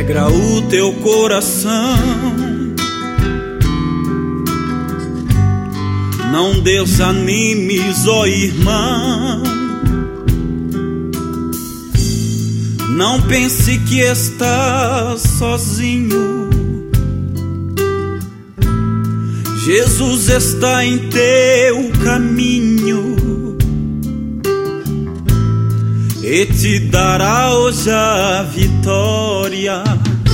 alegra o teu coração. Não desanimes, ó irmão. Não pense que estás sozinho. Jesus está em teu caminho e te dará hoje a vitória.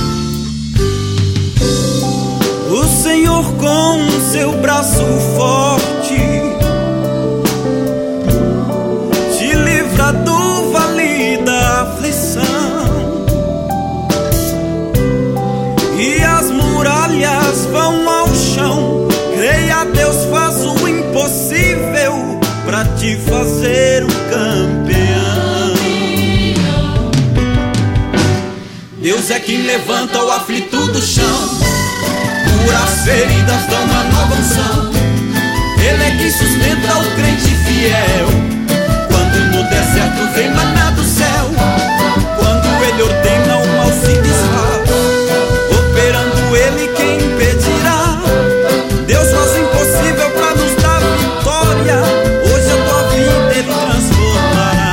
O Senhor com seu braço forte te livra do vale da aflição, e as muralhas vão ao chão. Creia, Deus faz o impossível pra te fazer um campeão. Deus é quem levanta o aflito do chão, cura as feridas, dá uma nova unção. Ele é quem sustenta o crente fiel, quando no deserto vem maná do céu. Quando ele ordena, o mal se desfaz, operando ele quem impedirá. Deus faz o impossível pra nos dar vitória. Hoje a tua vida ele transformará.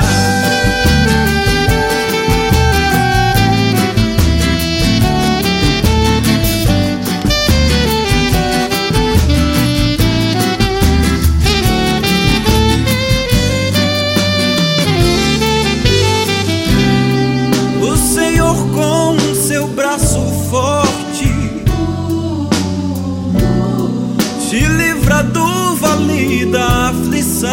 O Senhor com seu braço forte te livra do vale da aflição,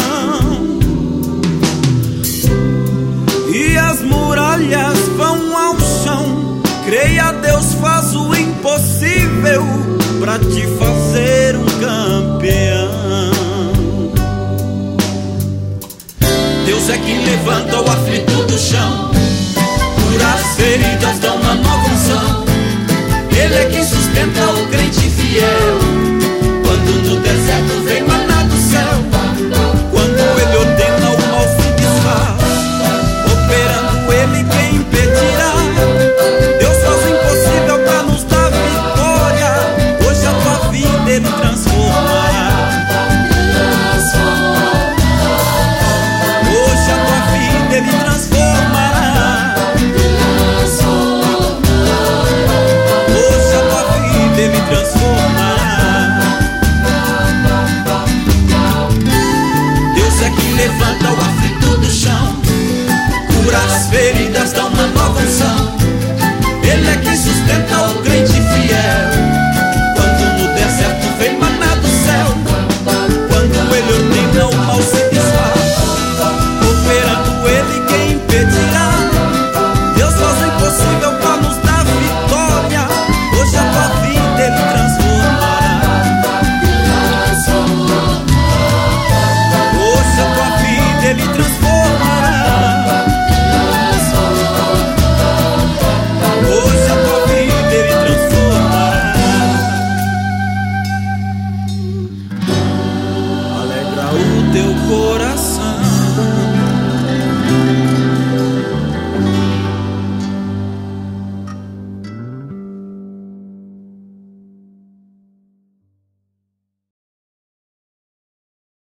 e as muralhas vão ao chão. Creia, Deus faz o impossível pra te fazer um campeão. Deus é quem levanta o aflito do chão, cura as feridas, dá uma nova unção. Ele é quem sustenta o crente fiel, quando no deserto vem maná do céu. Quando ele ordena, o mal se desfaz, operando ele quem impedirá. Deus faz o impossível pra nos dar vitória. Hoje a tua vida ele transformará. Hoje a tua vida ele transformará. Hoje a tua vida ele transformará.